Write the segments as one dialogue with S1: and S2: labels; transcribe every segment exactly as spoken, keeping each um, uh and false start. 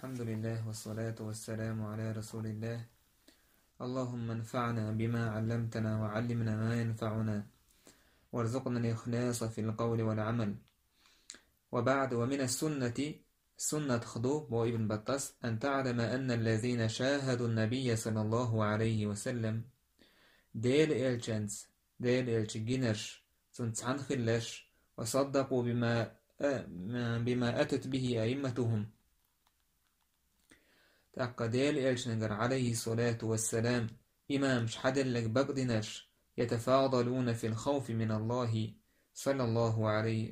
S1: الحمد لله والصلاة والسلام على رسول الله. اللهم انفعنا بما علمتنا وعلمنا ما ينفعنا وارزقنا الإخلاص في القول والعمل. وبعد، ومن السنة سنة خضوب وابن بطس أن تعلم أن الذين شاهدوا النبي صلى الله عليه وسلم ديل إلشنس ديل إلش جنرش سنتعن خلش وصدقوا بما بما أتت به أئمتهم تقديل إلشنجر عليه الصلاة والسلام إمام شحدلك بقدنش يتفاضلون في الخوف من الله صلى الله عليه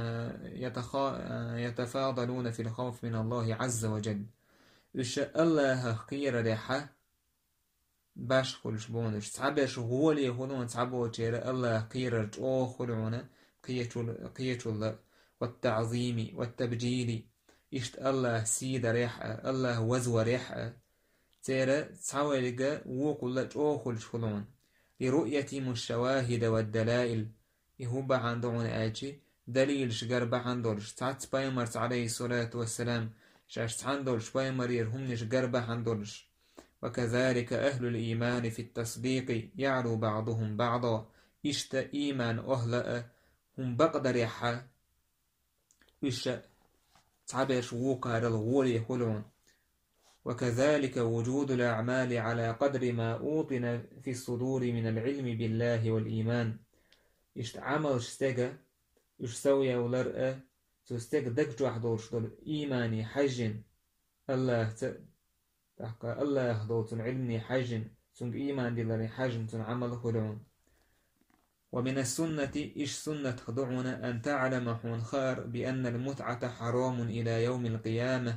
S1: يتفاضلون في الخوف من الله عز وجل. إش الله خير ريحة باش خلش بونش تعبش غولي خلون تعبو تير الله خير جو خلون قيتش الله والتعظيم والتبجيل إشت الله سيد ريحة الله وزو ريحة تير تعوالق وقل جو خلش خلون لرؤية الشواهد والدلائل يهوبا عندون آجي دليل شجر بحندولش تعت بايمرت عليه الصلاة والسلام شاش تعندولش بايمر يرهمنش جربا حندولش. وكذلك أهل الإيمان في التصديق يعلو بعضهم بعضا إشت إيمان أهلأ هم بقدر يحا إش تعبش وقار الغول يخلون. وكذلك وجود الأعمال على قدر ما أوطن في الصدور من العلم بالله والإيمان إشت عمل شتاقة إش سويا ولرأة تستاق دك جوحدورش دول إيماني حجن الله تحقى الله دوتن علمني حجن سنق إيمان دلني حجن تن عمل خلون. ومن السنة إش سنة خضعنا أن تعلم حون خار بأن المتعة حرام إلى يوم القيامة.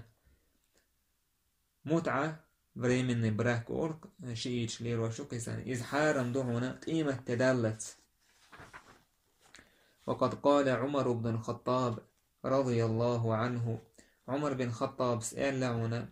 S1: متعة بريمن براك أورك شيء لير وشقسان إذ حارم دعونا قيمة تدلت. وقد قال عمر بن الخطاب رضي الله عنه عمر بن الخطاب سأل لعنا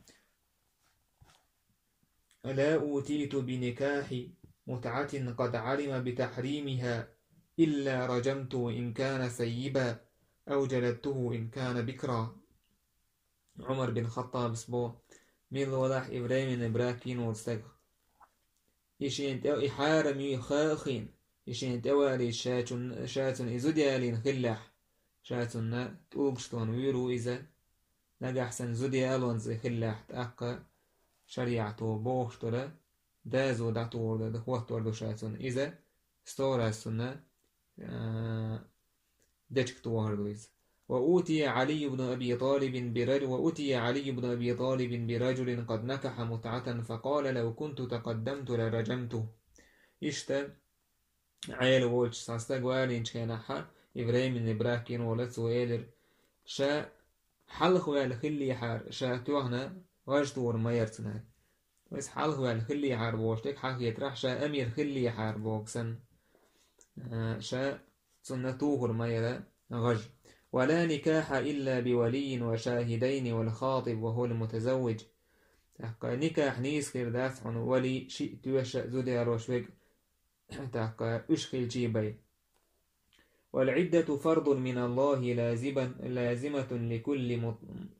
S1: لا أوتيت بنكاح متعة قد علم بتحريمها إلا رجمت إن كان ثيبا أو جلدته إن كان بكرا. عمر بن الخطاب سبو من الوضح إبراهيم نبراكين والسقر إشين تأو إحارم يخاخين إشين تأوالي شاتن شاتن إزوديالين خلاح شاتن تؤبشتون ويرو إذا نجحسن زوديالون زي خلاح تأقى شريعتو بوشتولا دازو دعتور دخواتور دو شاتن إذا ستورا سنة دجكتوار دو إذا. وأوتي علي بن أبي طالب برجل وأوتي علي بن أبي طالب برجل قد نكح متعة فقال لو كنت تقدمت لرجمته. إشتا عيل وولش ساستقوالين كانحا إبراهيم نبراكين ولت وإيلر شا حلخ والخلي حار شا توهنا غجتور ما يرتنا بس حلخ والخلي حار بوشتك حق يترح شا أمير خلي حار بوكسن شا سنتوهر ما يرى غج. ولا نكاح إلا بولي وشاهدين والخاطب وهو المتزوج. تحقى نكاح نيسخير دافع ولي شيء توشأ زودي روشوك تحقى أشخل جيبي. والعدة فرض من الله لازمة, لازمة لكل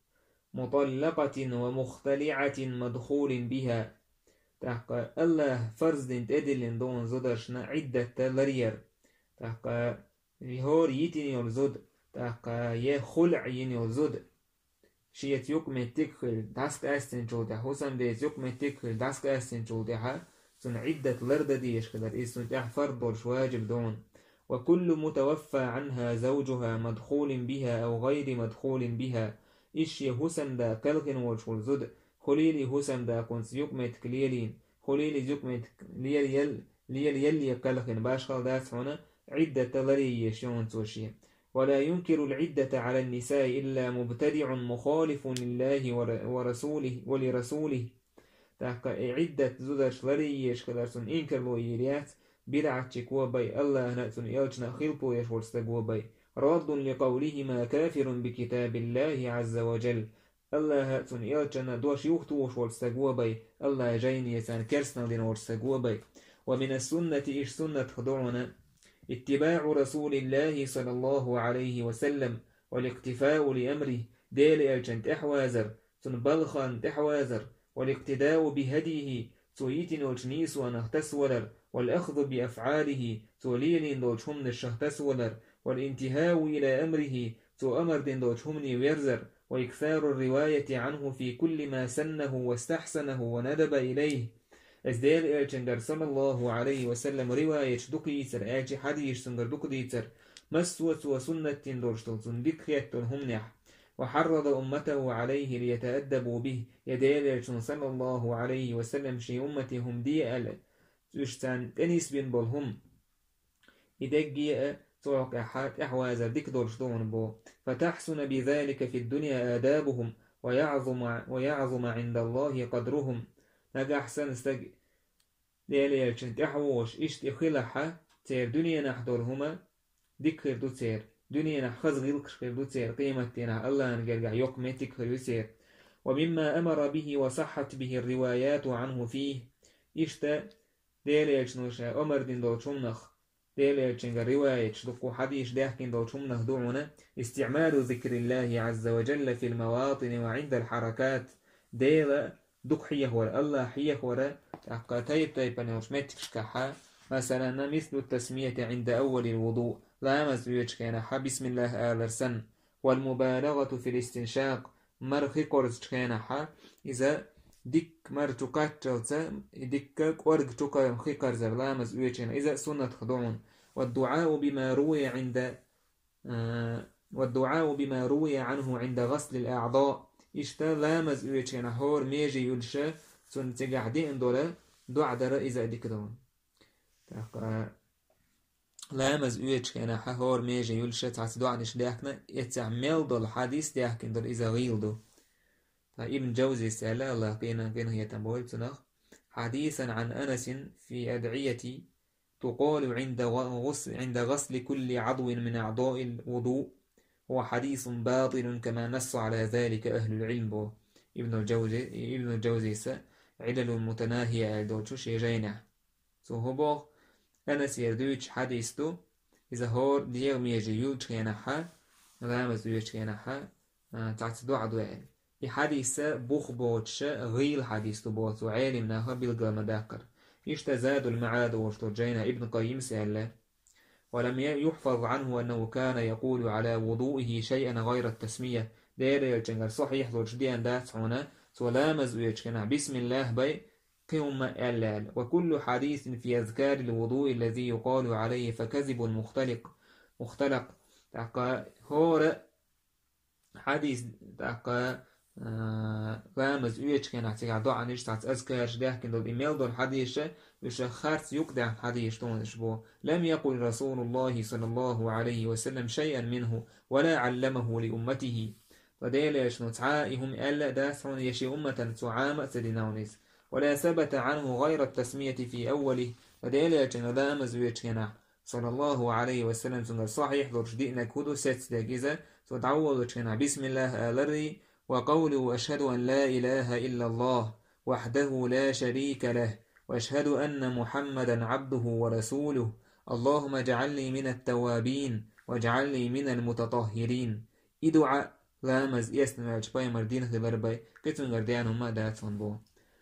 S1: مطلقة ومختلعة مدخول بها. تحقى الله فرز تدل دون زدرشنا عدة تلرير. تحقى يهور يتني الزد تاقا يه خلع ينيو زود شيت يكمل تكخل داسك استن جودها حسن ديز يكمل تكخل داسك استن جودها سن عدة لردة ديش كدر إسن تح فرض واجب دون. وكل متوفى عنها زوجها مدخول بها أو غير مدخول بها إش يحسن دا كالخن والشول زود خليلي حسن دا كنس يكمل تكليلين خليلي يكمل ليل يل ليل يلي كالخن باشخال داس هنا عدة لري يشون توشيه. ولا ينكر العدة على النساء إلا مبتدع مخالف لله ورسوله ولرسوله. تحقى عدة زودش لري يشكدرسون إنكر لو يريات بدعة شكوى بي الله نأتون إلجنا خلقو يشورستقوى بي رد لقولهما كافر بكتاب الله عز وجل. الله هاتون إلجنا دوش يختو وشورستقوى بي الله جاين يسان كرسنا لنورستقوى بي. ومن السنة إش سنة خضعنا اتباع رسول الله صلى الله عليه وسلم والاقتفاء لأمره ديل الجنت أحوازر سن بلخان تحوازر والاقتداء بهديه سويتن والجنيس ونهتسولر والأخذ بأفعاله سوليلين دوشهم نشهتسولر والانتهاء إلى أمره سو أمر دين دوشهمني ويرزر وإكثار الرواية عنه في كل ما سنه واستحسنه وندب إليه ازدير إلشنجر صلى الله عليه وسلم رواية دقيتر آجي حديث سنجر دقيتر مسوة وسنة دورشتل سندقيت همنح وحرض أمته عليه ليتأدبوا به يدير صلى الله عليه وسلم شي أمتهم دي أل يشتان تنس بين بالهم إدقية توقع حات أحوازر ديك دورشتون بو فتحسن بذلك في الدنيا آدابهم ويعظم, ويعظم عند الله قدرهم نجا أحسن استج ديالي يلشن تحوش إشت إخلحة تير دنيا نحضرهما ديكر دو تير دنيا نحخز غيلكر دو تير قيمة تينا الله نجرجع يقمتك دو تير ومما أمر به وصحت به الروايات عنه فيه إشت ديالي يلشنوشا أمر دين دو شمنخ ديالي يلشن رواية شدقو حديث داحكين دو شمنخ دوعنا استعمال ذكر الله عز وجل في المواطن وعند الحركات ديلا دق حيه ورا الله حيه ورا تيب تيب نوشمتكشكحا مثلا مثل التسمية عند أول الوضوء لا مزويج كان بسم الله آلرسن والمبالغة في الاستنشاق مرخي قرز كان إذا ديك مرتقات ديك قرق تقا خيقرز لا مزويج إذا سنة خضون والدعاء بما روي عند آه والدعاء بما روي عنه عند غسل الأعضاء إشتا لامز إيشينا هور ميجي يلشا سن تقعدين دولا دعا در إذا ديكدون لامز إيشينا هور ميجي يلشا تعس دعا نش داكنا يتعمل دول حديث داكن دول إذا غيل دو ابن جوزي سألا الله قينا قينا هي تنبول تنخ حديثا عن أنس في أدعية تقال عند غسل, عند غسل كل عضو من أعضاء الوضوء هو حديث باطل كما نص على ذلك أهل العلم ابن الجوزي ابن الجوزي علل متناهية دوتشو شيجينا سو هو أنا سيردوش حديثو إذا هور ديغ ميجي يولش كيناحا رامز يولش كيناحا تعتدو عدوائل الحديث بوخ بوتش غيل حديثو بوتو عالم ناها بالقل مداكر يشتزاد المعاد وشتو جينا ابن قيم سأله ولم يحفظ عنه أنه كان يقول على وضوئه شيئا غير التسمية دير يلجنجر صحيح ذوش ديان دات هنا سلامز ويجكنا بسم الله بي قيم ألال وكل حديث في أذكار الوضوء الذي يقال عليه فكذب مختلق مختلق تاقا هور حديث تاقا رامز ويجكنا تاقا دعا نشتعت أذكار شداك دول إيميل دول حديث وش خارس يقدع حديث تونشبو لم يقل رسول الله صلى الله عليه وسلم شيئا منه ولا علمه لأمته وديل يشنو تعائهم ألا داسعون يشي أمة تعامة سدنونيس ولا ثبت عنه غير التسمية في أوله وديل يشنو دامز ويشكنا صلى الله عليه وسلم سنة صحيح لرشدئنا كدو ست داجزة تدعوض وشكنا بسم الله آلري وقوله أشهد أن لا إله إلا الله وحده لا شريك له وأشهد أن محمدا عبده ورسوله اللهم اجعلني من التوابين واجعلني من المتطهرين إدعاء لامز يسنع جباي مردين خلال باي كتن غرديان هما داتون بو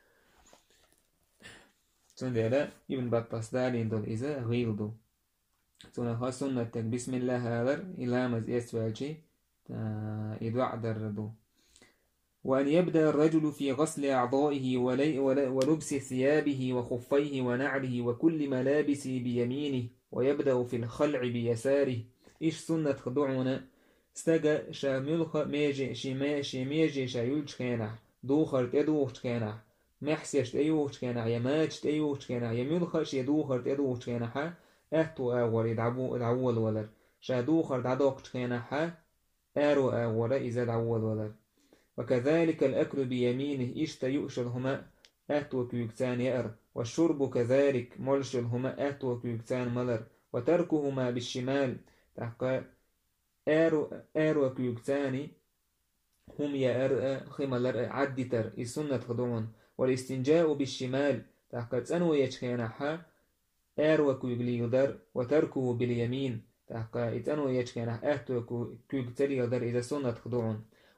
S1: تون ديلا ابن بطاس دالين دول إذا غيل دو تون ها سنة بسم الله هذر لامز يسنع جي إدعاء در دو وأن يبدأ الرجل في غسل أعضائه ولبس ثيابه وخفيه ونعله وكل ملابسه بيمينه ويبدأ في الخلع بيساره إيش سنة خضوعنا استجى شاملخ ميجي شما شميجي شايلش كينح دوخر تدوخ كينح محسيش تيوخ كينح يماج تيوخ كينح يملخ شي دوخر تدوخ كينح أهتو أول يدعو الأول ولر شادوخر دعوك كينح أرو أول إذا الأول ولر وكذلك الأكل بيمينه إشت يؤشلهما أهتو كيكتان يأر والشرب كذلك ملشلهما أهتو كيكتان ملر وتركهما بالشمال تحقى آرو آرو كيكتاني هم يأر خمالر عدتر السنة خدون والاستنجاء بالشمال تحقى تنو يجخينها آرو كيكليدر وتركه باليمين تحقى تنو يجخينها أهتو كيكتليدر إذا سنة خدون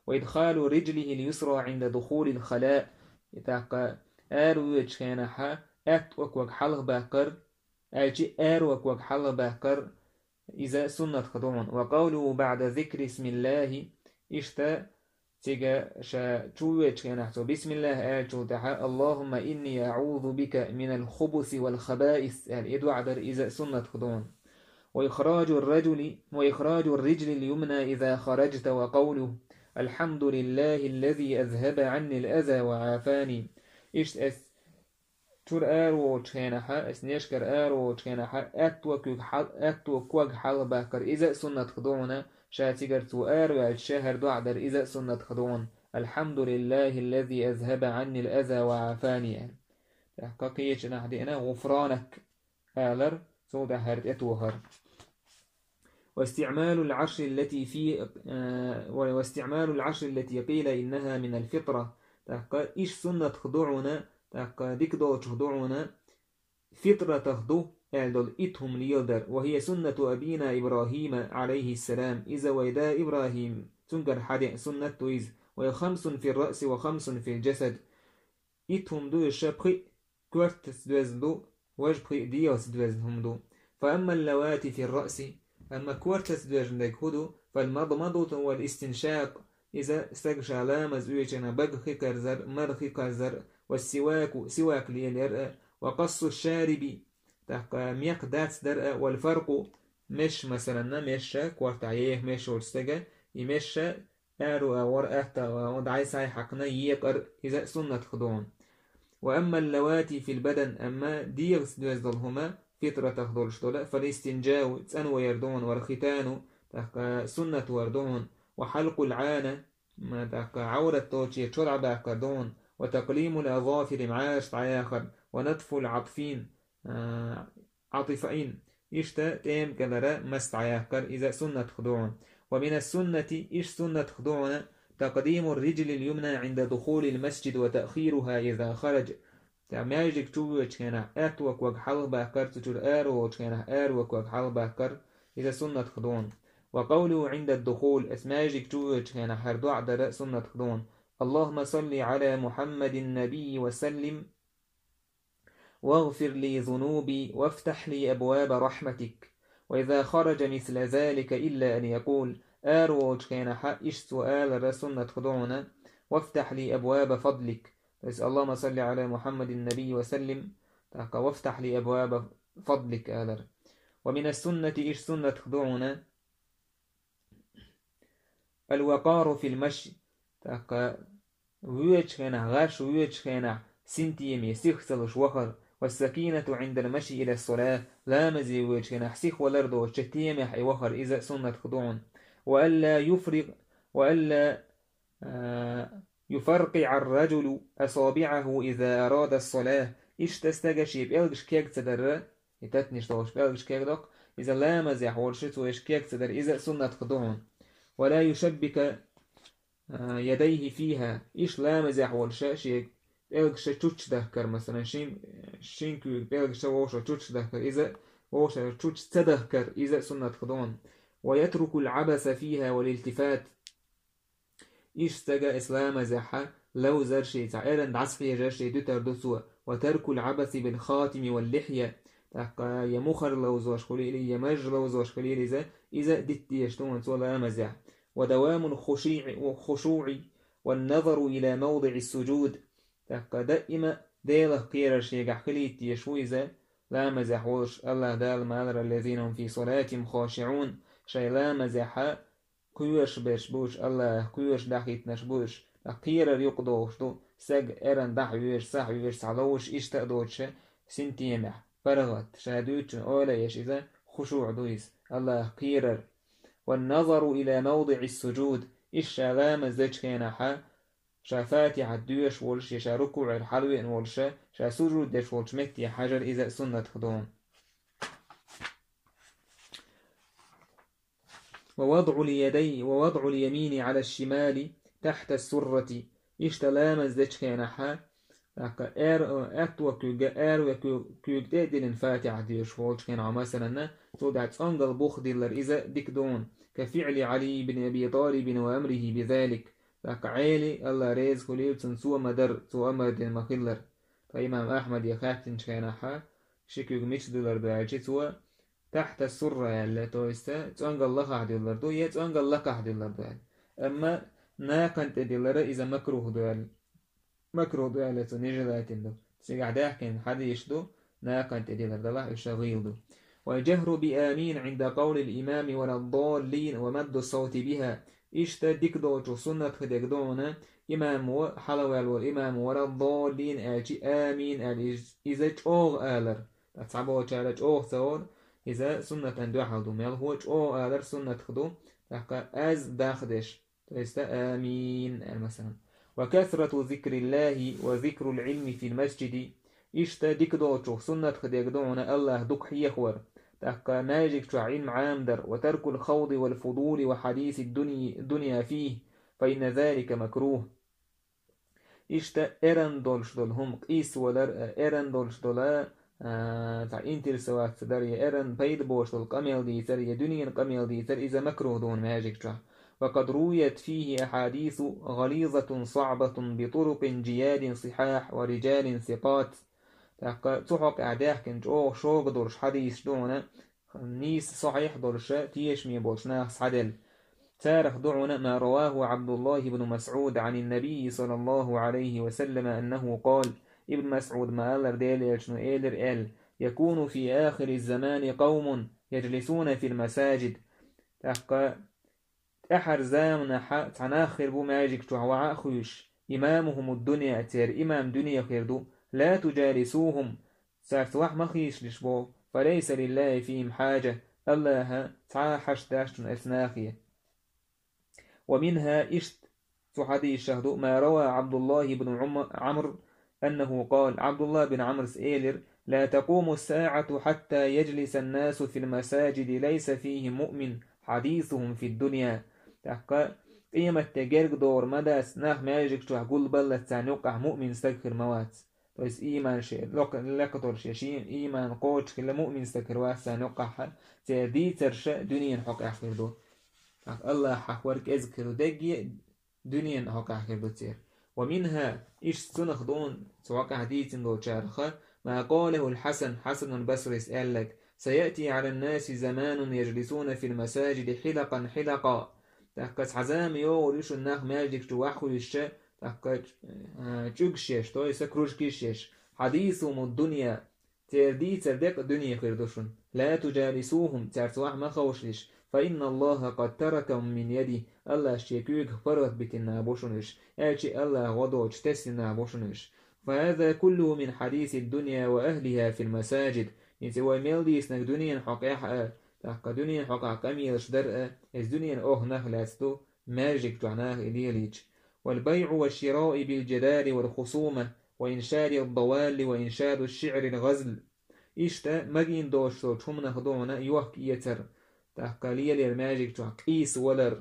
S1: وإدخال رجله اليسرى عند دخول الخلاء تاق آرو يجخينها أت وكوك حلق باقر أجي آرو وكوك حلق باقر إذا سنة خدون. وقوله بعد ذكر اسم الله إشتا تيجا شا تشويتش كنحتو بسم الله آجو تحا اللهم إني أعوذ بك من الخبث والخبائث الإدو عدر إذا سنة خدون. وإخراج الرجل وإخراج الرجل اليمنى إذا خرجت. وقوله الحمد لله الذي أذهب عني الأذى وعافاني إشت أس تور آرو تشينحا اسنيشكر آرو تشينحا أتوكوك حل أتوكوك حل باكر إذا سنة خدونا شاتيجر تو آرو الشهر دعدر إذا سنة خدون. الحمد لله الذي أذهب عني الأذى وعافاني تحقيقيش نحدينا غفرانك آلر سودا هرت أتوهر. واستعمال العرش التي في آه واستعمال العرش التي قيل إنها من الفطرة تحقيق إيش سنة خدوعنا تاق ديك دول تخضعنا فطرة تخضو أعدل إتهم ليلدر. وهي سنة أبينا إبراهيم عليه السلام إذا ويدا إبراهيم تنقر حد سنة تويز. وهي خمس في الرأس وخمس في الجسد إتهم دو الشبخي كورتس دوزدو وجبخي ديوس دوزهم دو. فأما اللواتي في الرأس أما كورتس دوزدك هدو فالمضمضة والاستنشاق إذا استقشى لامز ويجنا بغخي كرزر مرخي كرزر. والسواك سواك ليلرأ. وقص الشارب تحقى ميق داتس درأ. والفرق مش مثلا مش كوارتعيه مش ورستجا يمش آرو أور أهتا ودعي ساي حقنا يقر إذا سنة خدون. وأما اللواتي في البدن أما ديغس دوزدلهما فطرة تخدلشتولا فالاستنجاو تسأنو يردون والختان تحقى سنة وردون. وحلق العانة ما تحقى عورة توشي تشرع باقردون. وتقليم الأظافر معاش تعاخر. ونطف العطفين آه عطفين إشتا تيم كذا مستعاخر إذا سنة خدون. ومن السنة إيش سنة خدون تقديم الرجل اليمنى عند دخول المسجد وتأخيرها إذا خرج. تعماجك توجه كنا أتوك وحل باكر تجر آرو كنا آرو وحل باكر إذا سنة خدون. وقوله عند الدخول اسماجك توجه كنا حردو عدر سنة خدون. اللهم صل على محمد النبي وسلم واغفر لي ذنوبي وافتح لي أبواب رحمتك. وإذا خرج مثل ذلك إلا أن يقول آروج كان حقش سؤال رسولنا خدونا وافتح لي أبواب فضلك. بس اللهم صل على محمد النبي وسلم وافتح لي أبواب فضلك آلر. ومن السنة إيش سنة خدونا الوقار في المشي تاقا ويج خينا غاش ويج خينا سنتيمي سيخسلش وخر. والسكينة عند المشي إلى الصلاة لا مزي ويج خينا حسيخ ولردو شتيمي حي وخر إذا سنة خدون. وألا يفرق وألا آه يفرقع الرجل أصابعه إذا أراد الصلاة. إيش تستجشي بألغش كيك تدر يتتنش توش بألغش كيك دق إذا لا مزي حولشت ويش كيك تدر إذا سنة خدون. ولا يشبك يديه فيها إيش لا مزح والشاشة بيلغش تشوتش دهكر مثلا شين شين كيو بيلغش ووشة تشوتش دهكر إذا ووشة تشوتش تدهكر إذا سنة خدون. ويترك العبث فيها والالتفات إيش تجا إسلام زحة لو زرشي تعالى دعسفي جرشي دوتر دسوة. وترك العبث بالخاتم واللحية تحقا يمخر لو زوش خليلي يمج لو زوش خليلي إذا إذا دت يشتون سوى مزح. ودوام الخشوع والخشوع والنظر إلى موضع السجود تحقا دائما ديله قير الشيء خليت يشويزة لا مزحوش. الله دال مالر الذين هم في صلاتهم خاشعون شيء لا مزحا كيوش بشبوش الله كيوش دحيت نشبوش قير يقضوش دو سج إرن دحويش سحويش سعلوش إشتقدوش سنتيمح فرغت شادوش أولا يش إذا خشوع دويس الله قير. والنظر إلى موضع السجود إيش لا مزج كينحا شافاتي الدوش والش شا ركوع الحلوين والش شا سجود دش والش مكتي حجر إذا سنة خدون. ووضع اليدي ووضع اليمين على الشمال تحت السرة إيش لا مزج كينحا ار اتوا كوغا ار وكوغ دين فاتح ديش والش كينحا مثلا تودعت أنقل بوخ ديلر إذا ديك دون كفعل علي بن أبي طالب وأمره بذلك تاك عيلي الله ريز خليل سنسوى مدر سوى مدر مخلر فإمام أحمد يخافتن شكيناحا شكيوك ميش دولار دوالشي سوى تحت السرة يلا تويستا تونغ الله أحد دولار دو يا تونغ الله أحد دولار دوال أما نا كنت دولار إذا مكروه دوال مكروه دوال تو نجلاتين دو سيقعداه كان حد يشدو نا كنت دولار دولار يشغيل دو والجهر بآمين عند قول الإمام ولا الضالين ومد الصوت بها إشتا ديكدوش سنة خدقدونا إمام حلوال والإمام ولا الضالين آجي آمين إذا جوغ آلر أتصعبوا تعالى جوغ ثور إذا سنة أندو حدو ميل هو جوغ آلر سنة خدو تحقى أز داخدش تستا آمين مثلا وكثرة ذكر الله وذكر العلم في المسجد إشتا ديكدوش سنة خدقدونا الله دك حيخور تحقى ماجك تعين عامدر وترك الخوض والفضول وحديث الدنيا, الدنيا فيه فإن ذلك مكروه إشتا إرن دولش دول هم قيس ولر إرن دولش دولا آه تع إنتر سوات سدريا إرن بيد بوش دول قميل ديتر يدنيا قميل ديتر إذا مكروه دون ماجك تعين وقد رويت فيه أحاديث غليظة صعبة بطرق جياد صحاح ورجال ثقات تحق أعداه كنت أوه شوق دورش حديث دونا نيس صحيح دورش تيش ميبولش ناس عدل تارخ دعنا ما رواه عبد الله بن مسعود عن النبي صلى الله عليه وسلم أنه قال ابن مسعود ما ألر ديل شنو إيلر إل يكون في آخر الزمان قوم يجلسون في المساجد تحق أحر زامنا حق تناخر بو ماجك تعوى خوش إمامهم الدنيا تير إمام دنيا خيردو لا تجالسوهم ساعتواح مخيش لشبو فليس لله فيهم حاجة الله تعاحش داشتن أثناخية ومنها إشت حديث الشهد ما روى عبد الله بن عمرو أنه قال عبد الله بن عمرو سئيلر لا تقوم الساعة حتى يجلس الناس في المساجد ليس فيه مؤمن حديثهم في الدنيا تحقى قيمة تجرق دور مداس ناخ ماجك تقول بلت سعنقع مؤمن استغفر موات بس إيمان شيء لق لقطر شيء إيمان قوتش كلا مؤمن استغفر واسع نقع تدي ترش دنيا حق آخر دو الله حورك أذكر دقي دنيا حق آخر دو تير ومنها إيش سنخ دون سواء حديث دو شارخة ما قاله الحسن حسن البصري قال لك سيأتي على الناس زمان يجلسون في المساجد حلقا حلقا تحكس حزام يوريش الناخ ماجك توحو الشيء تحكس تشوكشيش توي سكروشكيشيش حديثهم الدنيا تردي تردق الدنيا خيردوشن لا تجالسوهم ترتوح ما خوشلش فإن الله قد تركهم من يدي الله شيكوك فرط بتنا بوشنش أشي الله وضوج تسنا بوشنش فهذا كله من حديث الدنيا وأهلها في المساجد ينسوا ميلدي اسنك دنيا حقيقة تحقا دنيا حقا كميلش درء از دنيا اوه نخلاستو ماجك جعناه إليليج والبيع والشراء بالجدال والخصومة وإنشاد الضوال وإنشاد الشعر الغزل إشتا مجين دوشتو تهم نخدونا يوحك يتر تحقا ليلي الماجك جعك إيس ولر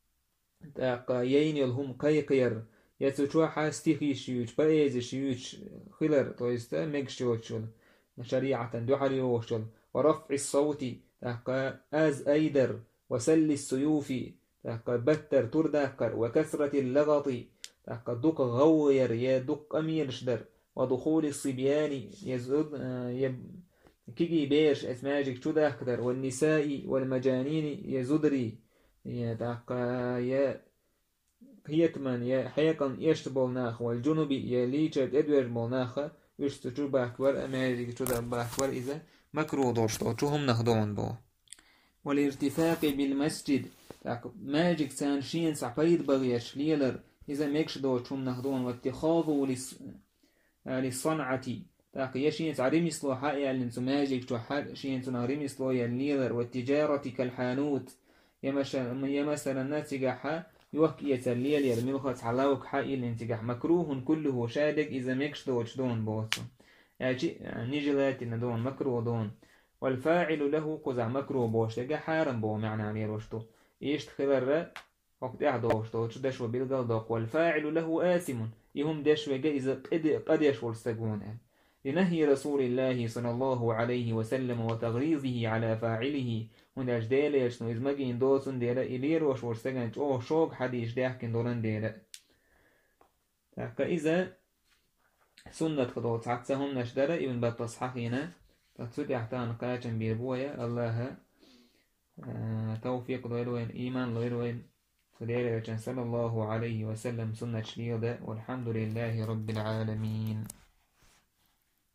S1: تحقا يين الهم قيقير يتوشوحا استيخي شيوش بأيز شيوش خلر تويستا مجشوشل شريعة دوحري وشل ورفع الصوت تحقا أز أيدر وسل السيوف تحقا بتر تردكر وكثرة اللغط تحقا دق غوير يا دق أمير شدر ودخول الصبيان يزود يب كيجي بيش اسماجك تدكر والنساء والمجانين يزدري يا تحقا يا هيتمن يا حيقا يشتبول ناخ والجنوب يا ليشت ادوير بولناخ يشتجو باكور أماجك تدر باكور إذا مكروه دوشتو هم نخدون بو والارتفاق بالمسجد ماجك سانشين سعبيد بغيش ليلر إذا ميكش دوشتهم نخدون واتخاذه لص... للصنعة تاق يشين تعريم يسلو حقيا لنسو ماجك توحد شين تنعريم يسلو يليلر والتجارة كالحانوت يمثل الناتجح يوحك يتليل يرميلخة علاوك حقيا لانتجح مكروه كله شادك إذا ميكش دوشتون بوصو يعني نجلات ندون مكروه دون والفاعل له قزع مكروه بوش تجا حارم بو معنى عليه روشتو إيش تخبر وقت أحدوشتو تدشو بالقلدق والفاعل له آثم يهم دشو إذا قد قد يشول السجون لنهي رسول الله صلى الله عليه وسلم وتغريظه على فاعله من أجدال يشنو إذ مجين دوسن ديلا إلير وشور سجن أو شوق حديش داحكن دولن ديلا فإذا سنة خطوات عكسهم نشدر ابن باب تصحيحنا تتصدي احتان قاية بيربوية الله توفيق لوين إيمان لوين صلى الله عليه وسلم سنة شليدة والحمد لله رب العالمين.